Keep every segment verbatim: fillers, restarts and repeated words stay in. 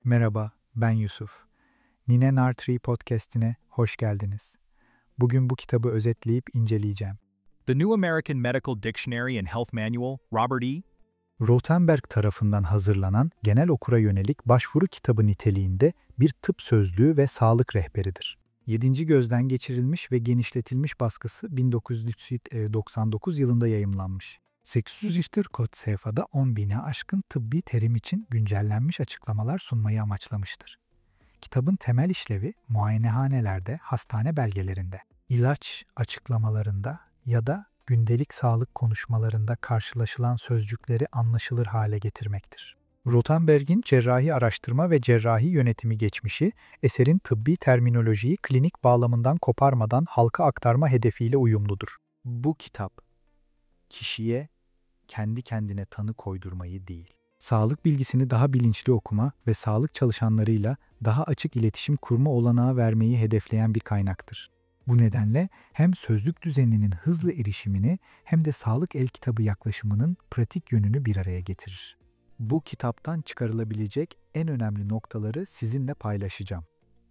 Merhaba, ben Yusuf. Nine Nartree Podcast'ine hoş geldiniz. Bugün bu kitabı özetleyip inceleyeceğim. The New American Medical Dictionary and Health Manual, Robert E. Rothenberg tarafından hazırlanan genel okura yönelik başvuru kitabı niteliğinde bir tıp sözlüğü ve sağlık rehberidir. Yedinci gözden geçirilmiş ve genişletilmiş baskısı bin dokuz yüz doksan dokuz yılında yayımlanmış. sekiz yüz kod sayfada on bine aşkın tıbbi terim için güncellenmiş açıklamalar sunmayı amaçlamıştır. Kitabın temel işlevi muayenehanelerde, hastane belgelerinde, ilaç açıklamalarında ya da gündelik sağlık konuşmalarında karşılaşılan sözcükleri anlaşılır hale getirmektir. Rothenberg'in cerrahi araştırma ve cerrahi yönetimi geçmişi, eserin tıbbi terminolojiyi klinik bağlamından koparmadan halka aktarma hedefiyle uyumludur. Bu kitap, kişiye kendi kendine tanı koydurmayı değil, sağlık bilgisini daha bilinçli okuma ve sağlık çalışanlarıyla daha açık iletişim kurma olanağı vermeyi hedefleyen bir kaynaktır. Bu nedenle hem sözlük düzeninin hızlı erişimini hem de sağlık el kitabı yaklaşımının pratik yönünü bir araya getirir. Bu kitaptan çıkarılabilecek en önemli noktaları sizinle paylaşacağım.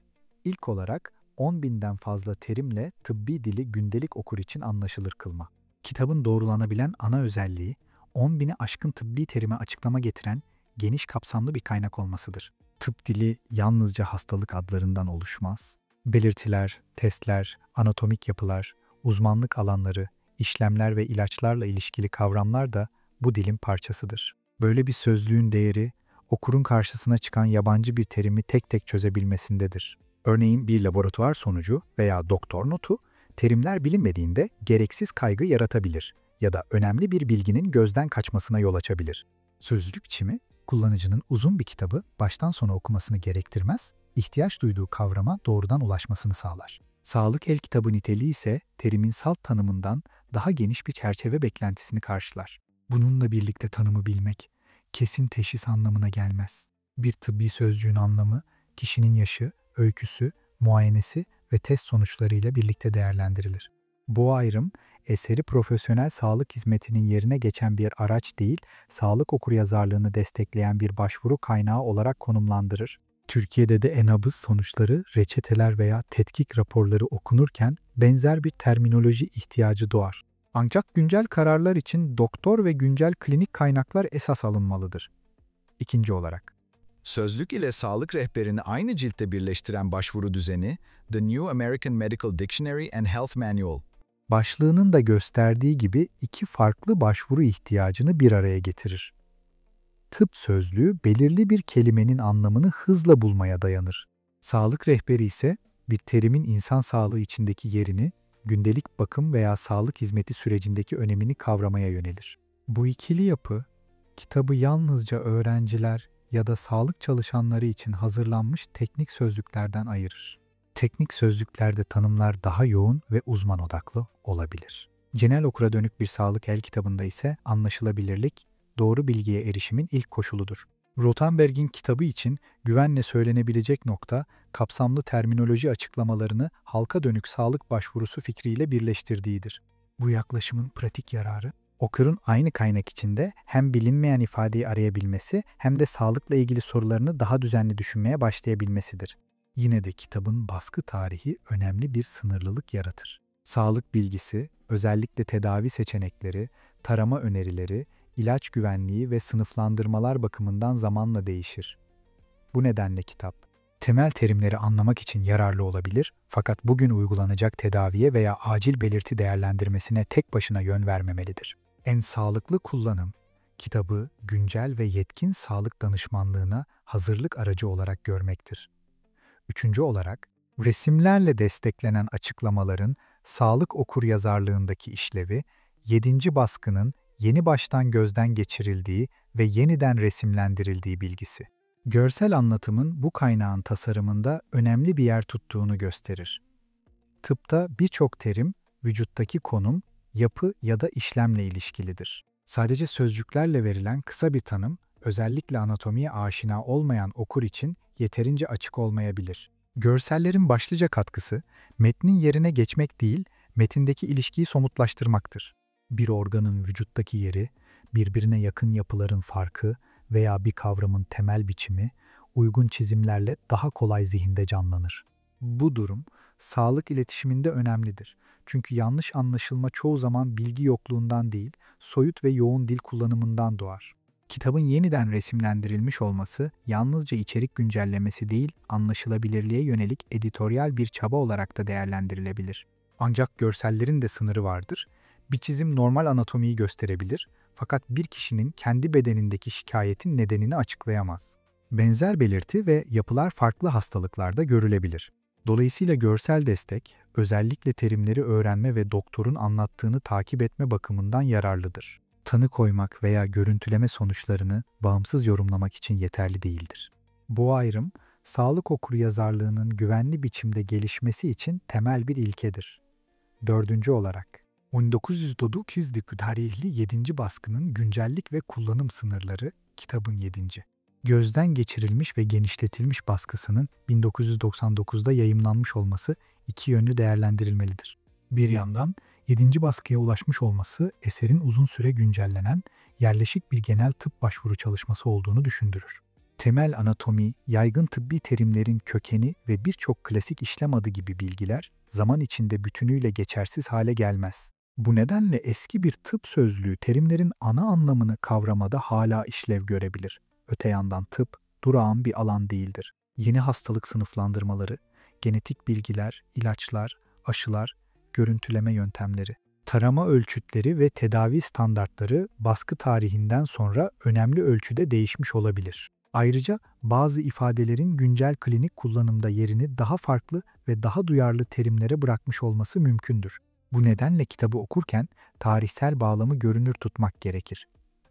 İlk olarak on binden fazla terimle tıbbi dili gündelik okur için anlaşılır kılma. Kitabın doğrulanabilen ana özelliği, on bini aşkın tıbbi terime açıklama getiren geniş kapsamlı bir kaynak olmasıdır. Tıp dili yalnızca hastalık adlarından oluşmaz. Belirtiler, testler, anatomik yapılar, uzmanlık alanları, işlemler ve ilaçlarla ilişkili kavramlar da bu dilin parçasıdır. Böyle bir sözlüğün değeri, okurun karşısına çıkan yabancı bir terimi tek tek çözebilmesindedir. Örneğin bir laboratuvar sonucu veya doktor notu, terimler bilinmediğinde gereksiz kaygı yaratabilir ya da önemli bir bilginin gözden kaçmasına yol açabilir. Sözlük biçimi, kullanıcının uzun bir kitabı baştan sona okumasını gerektirmez, ihtiyaç duyduğu kavrama doğrudan ulaşmasını sağlar. Sağlık el kitabı niteliği ise terimin salt tanımından daha geniş bir çerçeve beklentisini karşılar. Bununla birlikte tanımı bilmek, kesin teşhis anlamına gelmez. Bir tıbbi sözcüğün anlamı, kişinin yaşı, öyküsü, muayenesi ve test sonuçlarıyla birlikte değerlendirilir. Bu ayrım, eseri profesyonel sağlık hizmetinin yerine geçen bir araç değil, sağlık okuryazarlığını destekleyen bir başvuru kaynağı olarak konumlandırır. Türkiye'de de e-nabız sonuçları, reçeteler veya tetkik raporları okunurken benzer bir terminoloji ihtiyacı doğar. Ancak güncel kararlar için doktor ve güncel klinik kaynaklar esas alınmalıdır. İkinci olarak, Sözlük ile sağlık rehberini aynı ciltte birleştiren başvuru düzeni, The New American Medical Dictionary and Health Manual. başlığının da gösterdiği gibi iki farklı başvuru ihtiyacını bir araya getirir. Tıp sözlüğü belirli bir kelimenin anlamını hızla bulmaya dayanır. Sağlık rehberi ise bir terimin insan sağlığı içindeki yerini, gündelik bakım veya sağlık hizmeti sürecindeki önemini kavramaya yönelir. Bu ikili yapı, kitabı yalnızca öğrenciler ya da sağlık çalışanları için hazırlanmış teknik sözlüklerden ayırır. Teknik sözlüklerde tanımlar daha yoğun ve uzman odaklı olabilir. Genel okura dönük bir sağlık el kitabında ise anlaşılabilirlik, doğru bilgiye erişimin ilk koşuludur. Rothenberg'in kitabı için güvenle söylenebilecek nokta, kapsamlı terminoloji açıklamalarını halka dönük sağlık başvurusu fikriyle birleştirdiğidir. Bu yaklaşımın pratik yararı, okurun aynı kaynak içinde hem bilinmeyen ifadeyi arayabilmesi hem de sağlıkla ilgili sorularını daha düzenli düşünmeye başlayabilmesidir. Yine de kitabın baskı tarihi önemli bir sınırlılık yaratır. Sağlık bilgisi, özellikle tedavi seçenekleri, tarama önerileri, ilaç güvenliği ve sınıflandırmalar bakımından zamanla değişir. Bu nedenle kitap, temel terimleri anlamak için yararlı olabilir fakat bugün uygulanacak tedaviye veya acil belirti değerlendirmesine tek başına yön vermemelidir. En sağlıklı kullanım, kitabı güncel ve yetkin sağlık danışmanlığına hazırlık aracı olarak görmektir. Üçüncü olarak, resimlerle desteklenen açıklamaların sağlık okuryazarlığındaki işlevi, yedinci baskının yeni baştan gözden geçirildiği ve yeniden resimlendirildiği bilgisi. Görsel anlatımın bu kaynağın tasarımında önemli bir yer tuttuğunu gösterir. Tıpta birçok terim, vücuttaki konum, yapı ya da işlemle ilişkilidir. Sadece sözcüklerle verilen kısa bir tanım, özellikle anatomiye aşina olmayan okur için yeterince açık olmayabilir. Görsellerin başlıca katkısı, metnin yerine geçmek değil, metindeki ilişkiyi somutlaştırmaktır. Bir organın vücuttaki yeri, birbirine yakın yapıların farkı veya bir kavramın temel biçimi, uygun çizimlerle daha kolay zihinde canlanır. Bu durum, sağlık iletişiminde önemlidir. Çünkü yanlış anlaşılma çoğu zaman bilgi yokluğundan değil, soyut ve yoğun dil kullanımından doğar. Kitabın yeniden resimlendirilmiş olması, yalnızca içerik güncellemesi değil, anlaşılabilirliğe yönelik editoryal bir çaba olarak da değerlendirilebilir. Ancak görsellerin de sınırı vardır. Bir çizim normal anatomiyi gösterebilir, fakat bir kişinin kendi bedenindeki şikayetin nedenini açıklayamaz. Benzer belirti ve yapılar farklı hastalıklarda görülebilir. Dolayısıyla görsel destek, özellikle terimleri öğrenme ve doktorun anlattığını takip etme bakımından yararlıdır. Tanı koymak veya görüntüleme sonuçlarını bağımsız yorumlamak için yeterli değildir. Bu ayrım, sağlık okuryazarlığının güvenli biçimde gelişmesi için temel bir ilkedir. Dördüncü olarak, bin dokuz yüz dokuz tarihli yedinci baskının güncellik ve kullanım sınırları, kitabın yedinci gözden geçirilmiş ve genişletilmiş baskısının bin dokuz yüz doksan dokuzda yayımlanmış olması iki yönlü değerlendirilmelidir. Bir yandan yedinci baskıya ulaşmış olması eserin uzun süre güncellenen, yerleşik bir genel tıp başvuru çalışması olduğunu düşündürür. Temel anatomi, yaygın tıbbi terimlerin kökeni ve birçok klasik işlem adı gibi bilgiler zaman içinde bütünüyle geçersiz hale gelmez. Bu nedenle eski bir tıp sözlüğü terimlerin ana anlamını kavramada hala işlev görebilir. Öte yandan tıp, durağan bir alan değildir. Yeni hastalık sınıflandırmaları, genetik bilgiler, ilaçlar, aşılar, görüntüleme yöntemleri, tarama ölçütleri ve tedavi standartları baskı tarihinden sonra önemli ölçüde değişmiş olabilir. Ayrıca bazı ifadelerin güncel klinik kullanımda yerini daha farklı ve daha duyarlı terimlere bırakmış olması mümkündür. Bu nedenle kitabı okurken tarihsel bağlamı görünür tutmak gerekir.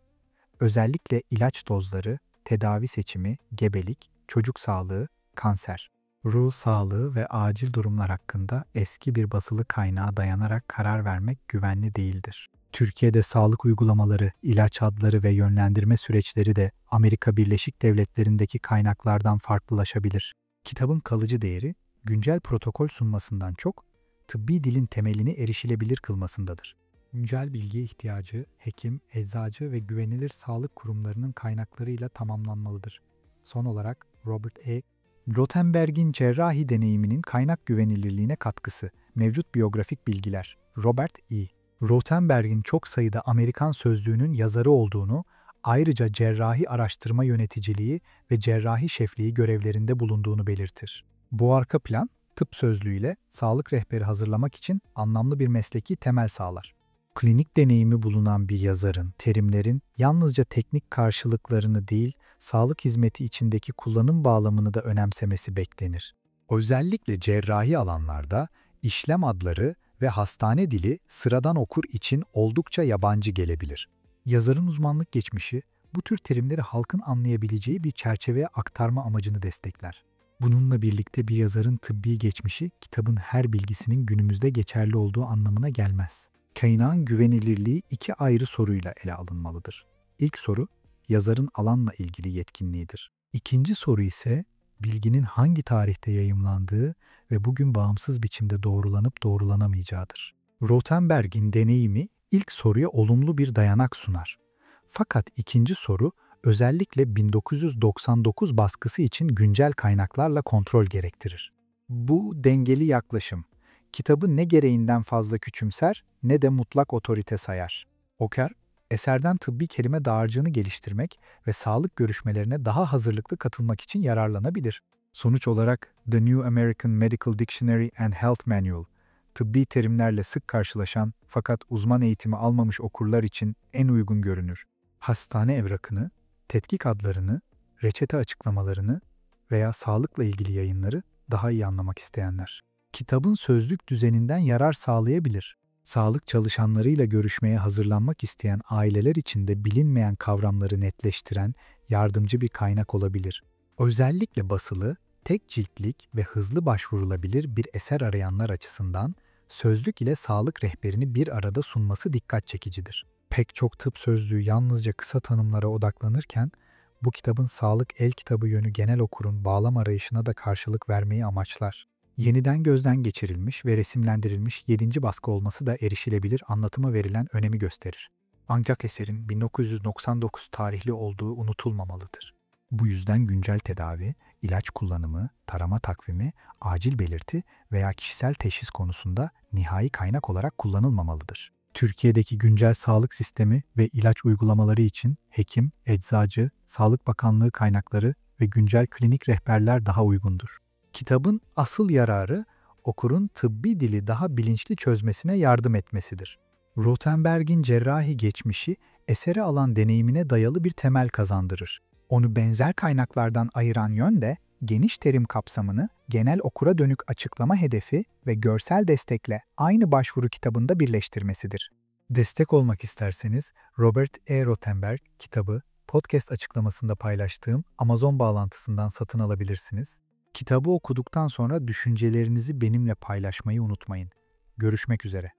Özellikle ilaç dozları, tedavi seçimi, gebelik, çocuk sağlığı, kanser, ruh sağlığı ve acil durumlar hakkında eski bir basılı kaynağa dayanarak karar vermek güvenli değildir. Türkiye'de sağlık uygulamaları, ilaç adları ve yönlendirme süreçleri de Amerika Birleşik Devletleri'ndeki kaynaklardan farklılaşabilir. Kitabın kalıcı değeri, güncel protokol sunmasından çok, tıbbi dilin temelini erişilebilir kılmasındadır. Güncel bilgiye ihtiyacı, hekim, eczacı ve güvenilir sağlık kurumlarının kaynaklarıyla tamamlanmalıdır. Son olarak Robert E. Rothenberg'in cerrahi deneyiminin kaynak güvenilirliğine katkısı, mevcut biyografik bilgiler. Robert E. Rothenberg'in çok sayıda Amerikan sözlüğünün yazarı olduğunu, ayrıca cerrahi araştırma yöneticiliği ve cerrahi şefliği görevlerinde bulunduğunu belirtir. Bu arka plan, tıp sözlüğüyle sağlık rehberi hazırlamak için anlamlı bir mesleki temel sağlar. Klinik deneyimi bulunan bir yazarın, terimlerin yalnızca teknik karşılıklarını değil, sağlık hizmeti içindeki kullanım bağlamını da önemsemesi beklenir. Özellikle cerrahi alanlarda işlem adları ve hastane dili sıradan okur için oldukça yabancı gelebilir. Yazarın uzmanlık geçmişi, bu tür terimleri halkın anlayabileceği bir çerçeveye aktarma amacını destekler. Bununla birlikte bir yazarın tıbbi geçmişi, kitabın her bilgisinin günümüzde geçerli olduğu anlamına gelmez. Kaynağın güvenilirliği iki ayrı soruyla ele alınmalıdır. İlk soru, yazarın alanla ilgili yetkinliğidir. İkinci soru ise, bilginin hangi tarihte yayımlandığı ve bugün bağımsız biçimde doğrulanıp doğrulanamayacağıdır. Rothenberg'in deneyimi ilk soruya olumlu bir dayanak sunar. Fakat ikinci soru, özellikle bin dokuz yüz doksan dokuz baskısı için güncel kaynaklarla kontrol gerektirir. Bu dengeli yaklaşım, kitabı ne gereğinden fazla küçümser ne de mutlak otorite sayar. Oker, eserden tıbbi kelime dağarcığını geliştirmek ve sağlık görüşmelerine daha hazırlıklı katılmak için yararlanabilir. Sonuç olarak The New American Medical Dictionary and Health Manual, tıbbi terimlerle sık karşılaşan fakat uzman eğitimi almamış okurlar için en uygun görünür. Hastane evrakını, tetkik adlarını, reçete açıklamalarını veya sağlıkla ilgili yayınları daha iyi anlamak isteyenler. Kitabın sözlük düzeninden yarar sağlayabilir. Sağlık çalışanlarıyla görüşmeye hazırlanmak isteyen aileler için de bilinmeyen kavramları netleştiren yardımcı bir kaynak olabilir. Özellikle basılı, tek ciltlik ve hızlı başvurulabilir bir eser arayanlar açısından sözlük ile sağlık rehberini bir arada sunması dikkat çekicidir. Pek çok tıp sözlüğü yalnızca kısa tanımlara odaklanırken, bu kitabın sağlık el kitabı yönü genel okurun bağlam arayışına da karşılık vermeyi amaçlar. Yeniden gözden geçirilmiş ve resimlendirilmiş yedinci baskı olması da erişilebilir anlatıma verilen önemi gösterir. Ancak eserin bin dokuz yüz doksan dokuz tarihli olduğu unutulmamalıdır. Bu yüzden güncel tedavi, ilaç kullanımı, tarama takvimi, acil belirti veya kişisel teşhis konusunda nihai kaynak olarak kullanılmamalıdır. Türkiye'deki güncel sağlık sistemi ve ilaç uygulamaları için hekim, eczacı, Sağlık Bakanlığı kaynakları ve güncel klinik rehberler daha uygundur. Kitabın asıl yararı, okurun tıbbi dili daha bilinçli çözmesine yardım etmesidir. Rothenberg'in cerrahi geçmişi, esere alan deneyimine dayalı bir temel kazandırır. Onu benzer kaynaklardan ayıran yön de, geniş terim kapsamını, genel okura dönük açıklama hedefi ve görsel destekle aynı başvuru kitabında birleştirmesidir. Destek olmak isterseniz, Robert E. Rothenberg kitabı, podcast açıklamasında paylaştığım Amazon bağlantısından satın alabilirsiniz. Kitabı okuduktan sonra düşüncelerinizi benimle paylaşmayı unutmayın. Görüşmek üzere.